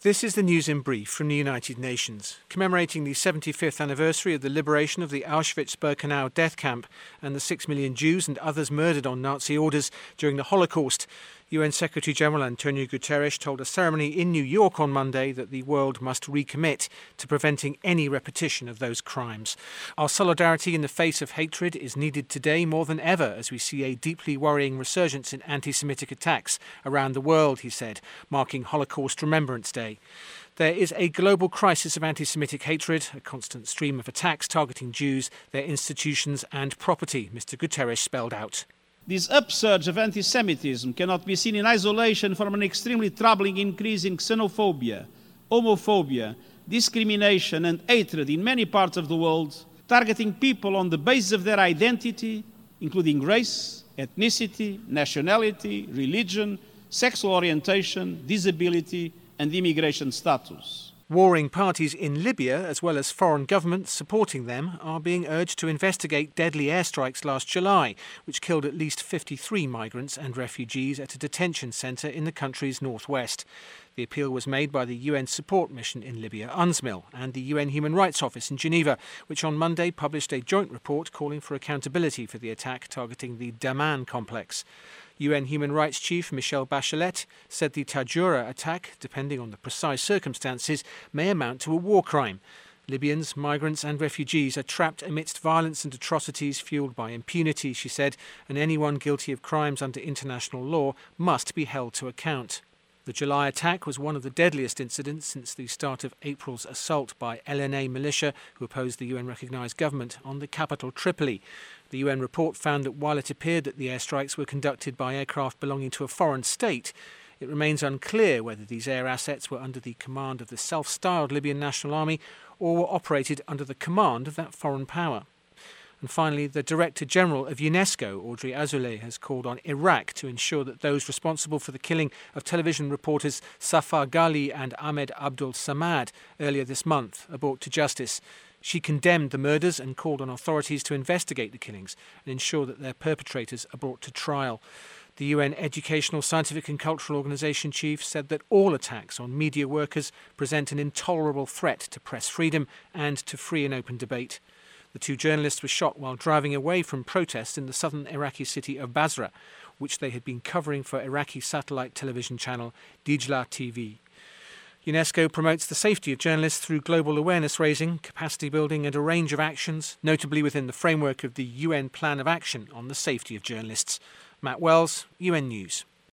This is the news in brief from the United Nations. Commemorating the 75th anniversary of the liberation of the Auschwitz-Birkenau death camp and the 6 million Jews and others murdered on Nazi orders during the Holocaust, UN Secretary-General Antonio Guterres told a ceremony in New York on Monday that the world must recommit to preventing any repetition of those crimes. Our solidarity in the face of hatred is needed today more than ever as we see a deeply worrying resurgence in anti-Semitic attacks around the world, he said, marking Holocaust Remembrance Day. There is a global crisis of anti-Semitic hatred, a constant stream of attacks targeting Jews, their institutions and property, Mr. Guterres spelled out. This upsurge of anti-Semitism cannot be seen in isolation from an extremely troubling increase in xenophobia, homophobia, discrimination and hatred in many parts of the world, targeting people on the basis of their identity, including race, ethnicity, nationality, religion, sexual orientation, disability and immigration status. Warring parties in Libya, as well as foreign governments supporting them, are being urged to investigate deadly airstrikes last July, which killed at least 53 migrants and refugees at a detention centre in the country's northwest. The appeal was made by the UN support mission in Libya, UNSMIL, and the UN Human Rights Office in Geneva, which on Monday published a joint report calling for accountability for the attack targeting the Daman complex. UN Human Rights Chief Michelle Bachelet said the Tadjoura attack, depending on the precise circumstances, may amount to a war crime. Libyans, migrants and refugees are trapped amidst violence and atrocities fuelled by impunity, she said, and anyone guilty of crimes under international law must be held to account. The July attack was one of the deadliest incidents since the start of April's assault by LNA militia, who opposed the UN-recognised government, on the capital Tripoli. The UN report found that while it appeared that the airstrikes were conducted by aircraft belonging to a foreign state, it remains unclear whether these air assets were under the command of the self-styled Libyan National Army or were operated under the command of that foreign power. And finally, the Director General of UNESCO, Audrey Azoulay, has called on Iraq to ensure that those responsible for the killing of television reporters Safar Ghali and Ahmed Abdul Samad earlier this month are brought to justice. She condemned the murders and called on authorities to investigate the killings and ensure that their perpetrators are brought to trial. The UN Educational, Scientific and Cultural Organization chief said that all attacks on media workers present an intolerable threat to press freedom and to free and open debate. The two journalists were shot while driving away from protests in the southern Iraqi city of Basra, which they had been covering for Iraqi satellite television channel Dijla TV. UNESCO promotes the safety of journalists through global awareness raising, capacity building and a range of actions, notably within the framework of the UN Plan of Action on the Safety of Journalists. Matt Wells, UN News.